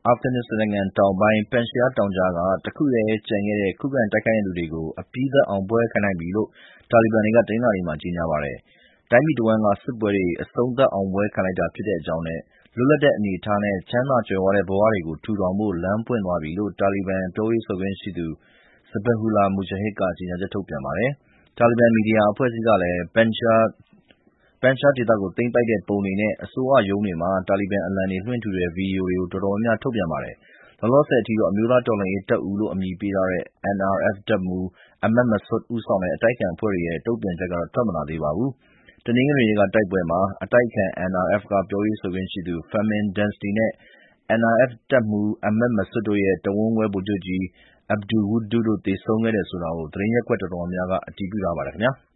အာဖဂန်နစ္စတန်နိုင်ငံတောင်ပိုင်း ပန်ရှ်ရားတောင်ကြားက တခုတည်းကျန်ခဲ့တဲ့ ခုခံတိုက်ခိုက်နေတဲ့သူတွေကို အပြီးသတ်အောင် ပွဲခိုင်းလိုက်ပြီလို့ တာလီဘန်တွေက တနင်္လာနေ့မှာ ကြေညာပါတယ်။ တိုင်းပြည်တဝန်းက စစ်ပွဲတွေ အဆုံးသတ်အောင်ပွဲခံလိုက်တာဖြစ်ကြောင်းနဲ့ လွတ်လပ်တဲ့အနေအထားနဲ့ ချမ်းသာကြွယ်ဝတဲ့ဘဝတွေကို ထူထောင်ဖို့ လမ်းပွင့်သွားပြီလို့ တာလီဘန်ပြောရေးဆိုခွင့်ရှိသူ Zabihullah Mujahid က ကြေညာချက်ထုတ်ပြန်ပါတယ်။ တာလီဘန်မီဒီယာအဖွဲ့အစည်းကလည်း ပန်ရှ်ရားဒေသကို သိမ်းပိုက်တဲ့ပုံတွေနဲ့ အစိုးရရုံးတွေမှာ တာလီဘန်အလံတွေ လွှင့်ထူတဲ့ ဗွီဒီယိုတွေကို တော်တော်များများ ထုတ်ပြန်ပါတယ်။ လောလောဆယ်အထိတော့ အမျိုးသားတော်လှန်ရေးတပ်ဦးလို့ အမည်ပေးထားတဲ့ NRF တပ်မှူး Ahmad Massoud ဦးဆောင်တဲ့ အတိုက်အခံအဖွဲ့တွေရဲ့ တုံ့ပြန်ချက်တော့ ထွက်မလာသေးပါဘူး။ တနင်္ဂနွေနေ့က တိုက်ပွဲမှာ အတိုက်အခံ NRF ပြောရေးဆိုခွင့်ရှိသူ Famine Dunstey နဲ့ NRF တပ်မှူး Ahmad Massoud တို့ရဲ့ တဝန်းခွဲဗိုလ်ချုပ်ကြီး Abdul Wudud တို့ သေဆုံးခဲ့တယ်ဆိုတာကို သတင်းရပ်ကွက်တော်တော်များများက အတည်ပြုထားပါတယ်ခင်ဗျာ။